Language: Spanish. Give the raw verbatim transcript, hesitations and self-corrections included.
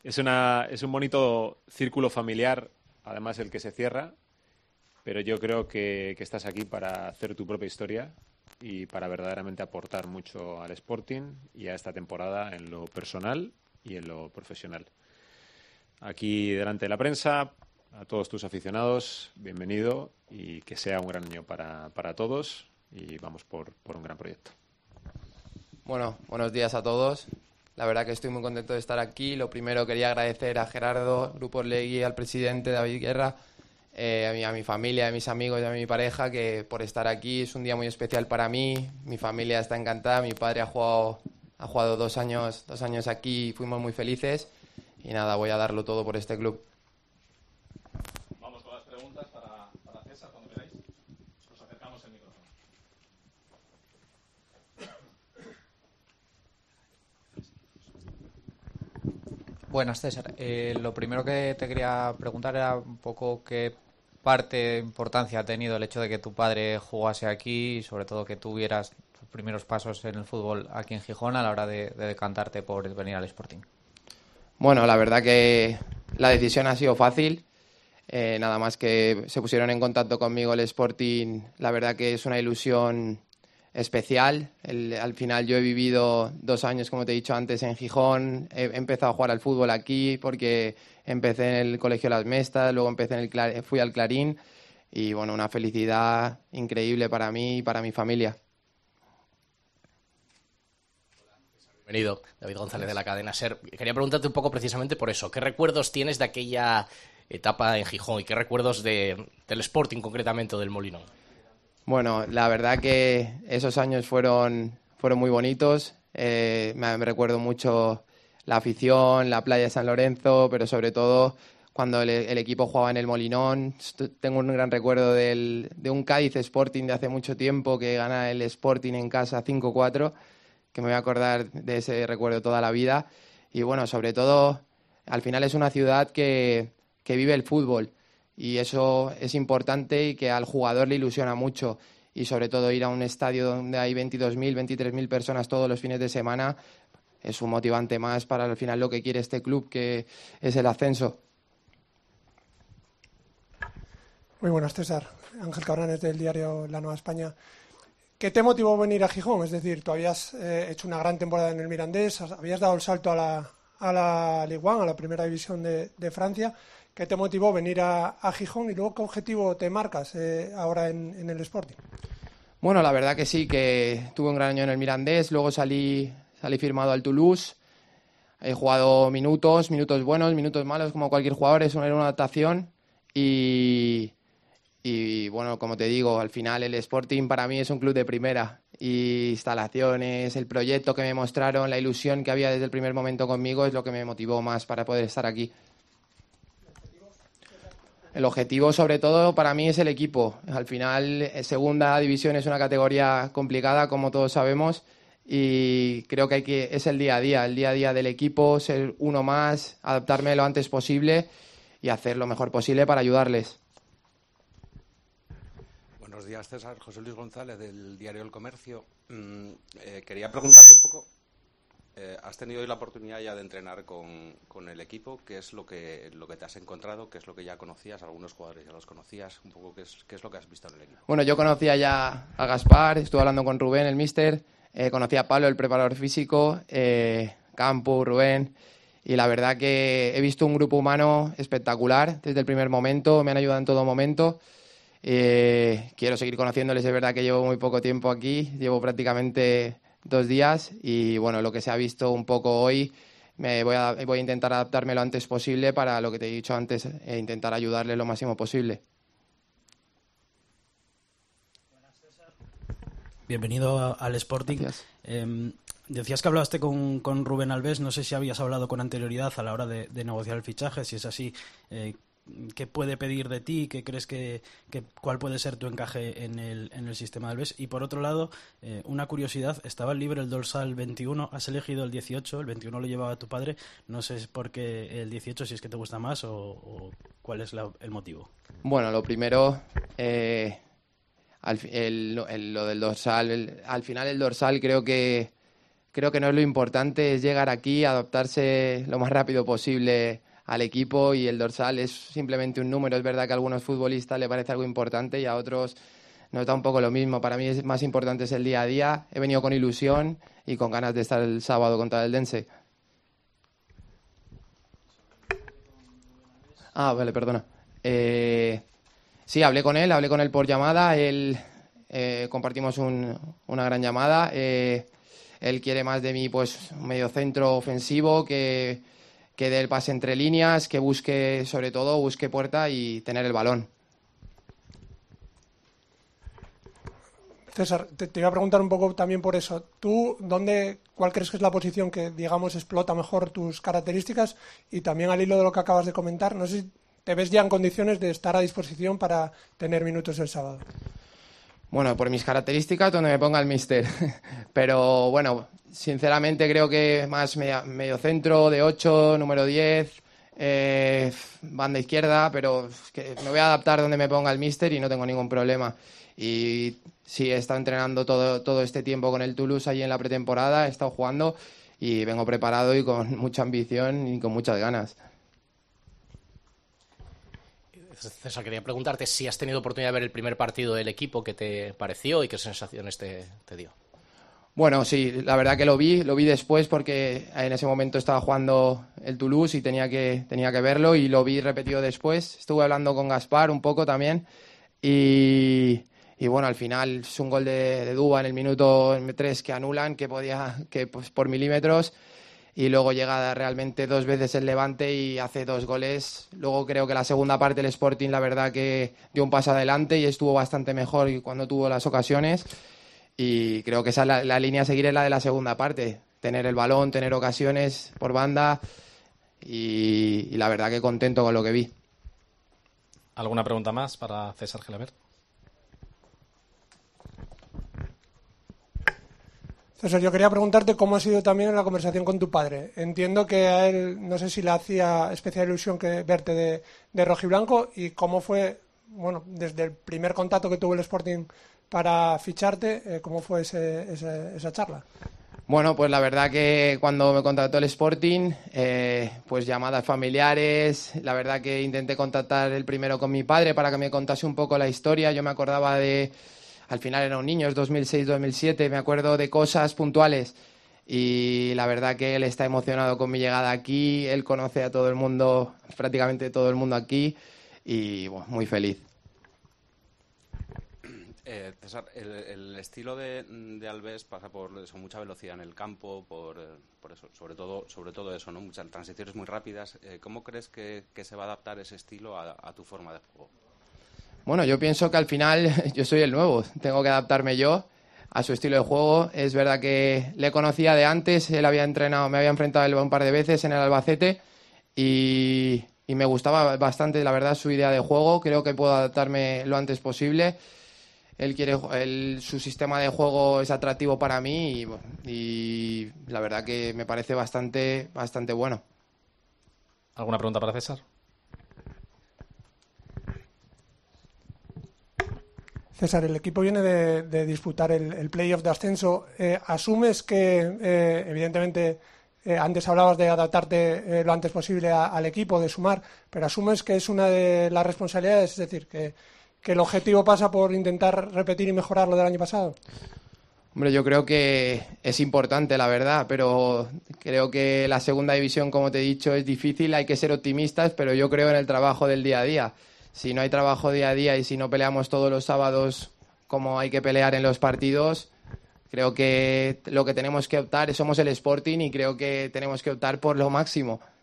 es, una, es un bonito círculo familiar, además el que se cierra, pero yo creo que, que estás aquí para hacer tu propia historia y para verdaderamente aportar mucho al Sporting y a esta temporada en lo personal y en lo profesional. Aquí delante de la prensa, a todos tus aficionados, bienvenido y que sea un gran año para, para todos y vamos por, por un gran proyecto. Bueno, buenos días a todos. La verdad que estoy muy contento de estar aquí. Lo primero quería agradecer a Gerardo, Grupo Orlegui, al presidente David Guerra, eh, a, mi, a mi familia, a mis amigos y a mi pareja, que por estar aquí es un día muy especial para mí. Mi familia está encantada, mi padre ha jugado, ha jugado dos años, dos años aquí y fuimos muy felices. Y nada, voy a darlo todo por este club. Vamos con las preguntas para, para César, cuando queráis. Nos acercamos el micrófono. Buenas, César. Eh, lo primero que te quería preguntar era un poco qué parte de importancia ha tenido el hecho de que tu padre jugase aquí y sobre todo que tuvieras tus primeros pasos en el fútbol aquí en Gijón a la hora de, de decantarte por venir al Sporting. Bueno, la verdad que la decisión ha sido fácil. Eh, nada más que se pusieron en contacto conmigo el Sporting, la verdad que es una ilusión especial. El, al final yo he vivido dos años, como te he dicho antes, en Gijón. He, he empezado a jugar al fútbol aquí porque empecé en el Colegio Las Mestas, luego empecé en el Clar- fui al Clarín y bueno, una felicidad increíble para mí y para mi familia. Bienvenido, David González de la cadena SER. Quería preguntarte un poco precisamente por eso. ¿Qué recuerdos tienes de aquella etapa en Gijón y qué recuerdos de, del Sporting concretamente o del Molinón? Bueno, la verdad que esos años fueron, fueron muy bonitos. Eh, me, me recuerdo mucho la afición, la playa de San Lorenzo, pero sobre todo cuando el, el equipo jugaba en el Molinón. Tengo un gran recuerdo del, de un Cádiz Sporting de hace mucho tiempo que gana el Sporting en casa cinco cuatro, que me voy a acordar de ese recuerdo toda la vida. Y bueno, sobre todo, al final es una ciudad que, que vive el fútbol. Y eso es importante y que al jugador le ilusiona mucho. Y sobre todo ir a un estadio donde hay veintidós mil, veintitrés mil personas todos los fines de semana es un motivante más para al final lo que quiere este club, que es el ascenso. Muy buenas, César. Ángel Cabranes del diario La Nueva España. ¿Qué te motivó venir a Gijón? Es decir, tú habías eh, hecho una gran temporada en el Mirandés, habías dado el salto a la, a la Ligue uno, a la primera división de, de Francia. ¿Qué te motivó venir a, a Gijón y luego qué objetivo te marcas eh, ahora en, en el Sporting? Bueno, la verdad que sí, que tuve un gran año en el Mirandés, luego salí, salí firmado al Toulouse, he jugado minutos, minutos buenos, minutos malos, como cualquier jugador, eso era una adaptación y, y bueno, como te digo, al final el Sporting para mí es un club de primera y instalaciones, el proyecto que me mostraron, la ilusión que había desde el primer momento conmigo es lo que me motivó más para poder estar aquí. El objetivo, sobre todo, para mí es el equipo. Al final, segunda división es una categoría complicada, como todos sabemos, y creo que, hay que es el día a día, el día a día del equipo, ser uno más, adaptarme lo antes posible y hacer lo mejor posible para ayudarles. Buenos días, César. José Luis González, del diario El Comercio. Mm, eh, quería preguntarte un poco... Eh, has tenido hoy la oportunidad ya de entrenar con, con el equipo. ¿Qué es lo que, lo que te has encontrado? ¿Qué es lo que ya conocías? Algunos jugadores ya los conocías. Un poco, ¿qué es, qué es lo que has visto en el equipo? Bueno, yo conocía ya a Gaspar, estuve hablando con Rubén, el míster, eh, conocía a Pablo, el preparador físico, eh, Campo, Rubén, y la verdad que he visto un grupo humano espectacular desde el primer momento, me han ayudado en todo momento. Eh, quiero seguir conociéndoles, es verdad que llevo muy poco tiempo aquí, llevo prácticamente dos días y bueno, lo que se ha visto un poco hoy, me voy a, voy a intentar adaptarme lo antes posible para lo que te he dicho antes, e intentar ayudarle lo máximo posible. Bienvenido al Sporting. Eh, decías que hablaste con, con Rubén Alves, no sé si habías hablado con anterioridad a la hora de, de negociar el fichaje, si es así, eh, ¿qué puede pedir de ti? ¿Qué crees que, que cuál puede ser tu encaje en el, en el sistema de Alves? Y por otro lado, eh, una curiosidad, estaba libre el dorsal veintiuno, has elegido el dieciocho, el veintiuno lo llevaba tu padre, no sé por qué el dieciocho, si es que te gusta más o, o cuál es la, el motivo. Bueno, lo primero, eh, al, el, el, lo del dorsal, el, al final el dorsal creo que creo que no es lo importante, es llegar aquí, adaptarse lo más rápido posible al equipo, y el dorsal es simplemente un número. Es verdad que a algunos futbolistas le parece algo importante y a otros nos da un poco lo mismo. Para mí es más importante es el día a día. He venido con ilusión y con ganas de estar el sábado contra el Dense. Ah, vale, perdona. Eh, sí, hablé con él, hablé con él por llamada. Él eh, compartimos un, una gran llamada. Eh, él quiere más de mí, pues, un medio centro ofensivo, que, que dé el pase entre líneas, que busque, sobre todo, busque puerta y tener el balón. César, te, te iba a preguntar un poco también por eso. ¿Tú dónde, cuál crees que es la posición que, digamos, explota mejor tus características? Y también al hilo de lo que acabas de comentar, no sé si te ves ya en condiciones de estar a disposición para tener minutos el sábado. Bueno, por mis características, donde me ponga el míster. Pero bueno, sinceramente creo que más media, medio centro, de ocho, número diez, eh, banda izquierda, pero es que me voy a adaptar donde me ponga el míster y no tengo ningún problema. Y sí, he estado entrenando todo, todo este tiempo con el Toulouse allí en la pretemporada, he estado jugando y vengo preparado y con mucha ambición y con muchas ganas. César, quería preguntarte si has tenido oportunidad de ver el primer partido del equipo, qué te pareció y qué sensaciones te, te dio. Bueno, sí, la verdad que lo vi, lo vi después porque en ese momento estaba jugando el Toulouse y tenía que, tenía que verlo, y lo vi repetido después. Estuve hablando con Gaspar un poco también y... Y bueno, al final es un gol de, de Duba en el minuto tres que anulan, que podía, que pues por milímetros, y luego llega realmente dos veces el Levante y hace dos goles. Luego creo que la segunda parte el Sporting, la verdad que dio un paso adelante y estuvo bastante mejor cuando tuvo las ocasiones, y creo que esa es la, la línea a seguir, es la de la segunda parte, tener el balón, tener ocasiones por banda, y, y la verdad que contento con lo que vi. ¿Alguna pregunta más para César Gelabert? César, yo quería preguntarte cómo ha sido también la conversación con tu padre. Entiendo que a él, no sé si le hacía especial ilusión que verte de, de rojiblanco, y cómo fue, bueno, desde el primer contacto que tuvo el Sporting para ficharte, eh, cómo fue ese, ese, esa charla. Bueno, pues la verdad que cuando me contactó el Sporting, eh, pues llamadas familiares, la verdad que intenté contactar el primero con mi padre para que me contase un poco la historia. Yo me acordaba de... Al final era un niño, es dos mil seis dos mil siete, me acuerdo de cosas puntuales, y la verdad que él está emocionado con mi llegada aquí, él conoce a todo el mundo, prácticamente todo el mundo aquí, y bueno, muy feliz. Eh, César, el, el estilo de, de Alves pasa por eso, mucha velocidad en el campo, por, por eso, sobre todo, sobre todo eso, ¿no? Muchas transiciones muy rápidas. Eh, ¿Cómo crees que, que se va a adaptar ese estilo a, a tu forma de juego? Bueno, yo pienso que al final yo soy el nuevo, tengo que adaptarme yo a su estilo de juego. Es verdad que le conocía de antes, él había entrenado, me había enfrentado él un par de veces en el Albacete y, y me gustaba bastante, la verdad, su idea de juego. Creo que puedo adaptarme lo antes posible. Él quiere, él, su sistema de juego es atractivo para mí y, y la verdad que me parece bastante, bastante bueno. ¿Alguna pregunta para César? César, el equipo viene de, de disputar el, el playoff de ascenso. Eh, ¿Asumes que, eh, evidentemente, eh, antes hablabas de adaptarte eh, lo antes posible a, al equipo, de sumar, pero asumes que es una de las responsabilidades, es decir, que, que el objetivo pasa por intentar repetir y mejorar lo del año pasado? Hombre, yo creo que es importante, la verdad, pero creo que la segunda división, como te he dicho, es difícil, hay que ser optimistas, pero yo creo en el trabajo del día a día. Si no hay trabajo día a día y si no peleamos todos los sábados como hay que pelear en los partidos, creo que lo que tenemos que optar, somos el Sporting y creo que tenemos que optar por lo máximo.